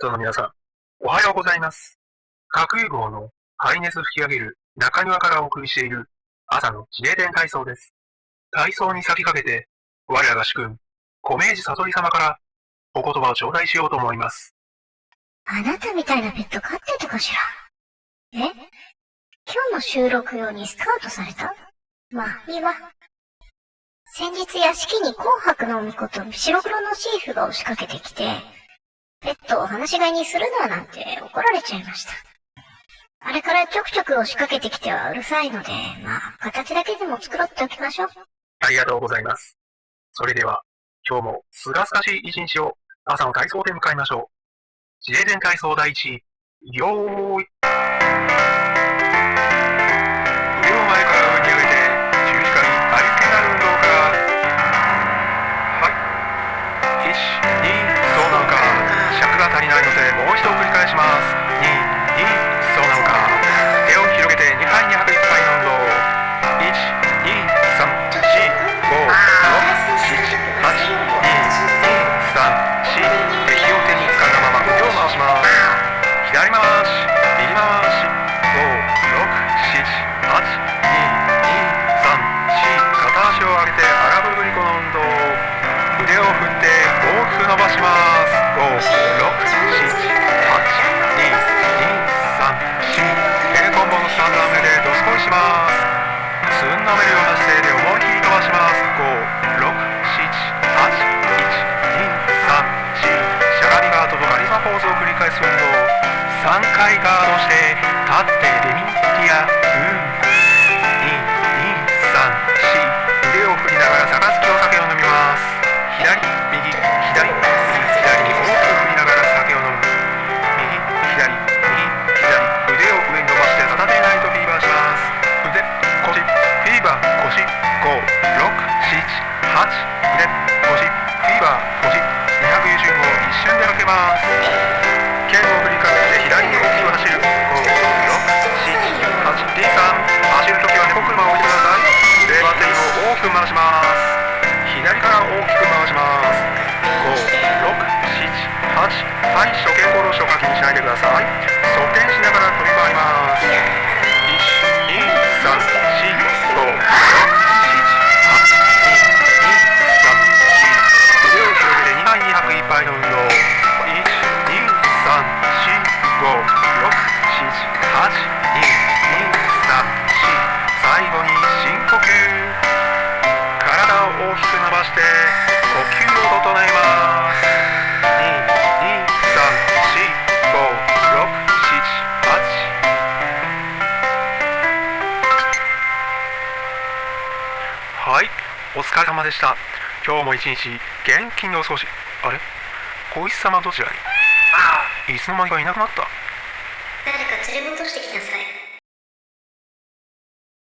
トの皆さん、おはようございます。核融合のハイネス吹き上げる中庭からお送りしている朝の自衛電体操です。体操に先駆けて、我らが主君、小明治悟り様からお言葉を頂戴しようと思います。 あなたみたいなペット飼ってたかしら？今日の収録用にスカウトされた？まあいいわ。先日屋敷に紅白の巫女と白黒のシーフが押しかけてきて、ペットを放し飼いにするななんて怒られちゃいました。あれからちょくちょく押しかけてきてはうるさいので、まあ形だけでも作ろっておきましょう。 ありがとうございます。それでは、今日もすがすがしい一日を朝の体操で迎えましょう。自衛電体操第一、よーい。腕を前から上に上げて、十字架にありつけになる運動から、はい。1、2、そうなのか。尺が足りないので、もう一度繰り返します。2、2、そうなのか。手を広げて2杯2拍1杯の運動。1、2、3、4、5、6、7、8、2、2、3、4。手を手に掴んだまま腕を回します。左回し、右回し、5、6、7、8、2、2、3、4。片足を上げて荒ぶりこの運動。腕を振って大きく伸ばします。5、6、7、8、2、2、3、4。平行棒の3段目でどすこいします。つんのめるような姿勢で思い切り伸ばします。5、6、7、8、1、2、3、4。しゃがみガードとカリスマポーズを繰り返す運動。3回ガードして立ってレミティア2、2、3、4。腕を振りながら杯お酒を飲みます。左、右、左、右、左に大きく振りながら酒を飲む。右、左、右、左。腕を上に伸ばして片手ナイトフィーバーします。腕、腰、フィーバー、腰。5、6、7、8。腕、腰、フィーバー、腰。200順を一瞬でかけます。剣を振りかけて左に大きく走る。5、6、7、8、D3。走るときは猫車を置いてください。腕バッテリーを大きく回します。左から大きく回します。5、6、7、8。はい、初見殺しを課金しないでください。側転しながら飛び回ります。1、2、3、4、5、6、7、8、2、2、3、4。腕を広げて2杯2拍1杯の運動。1、2、3、4、5、6、7、8、2、2、3、4。最後に深呼吸。体を大きく伸ばして呼吸を整えます。2、2、3、4、5、6、7、8。はい、お疲れ様でした。今日も一日元気にお過ごし。あれ、小石様どちらに？いつの間にかいなくなった。 誰か連れ戻してきなさい。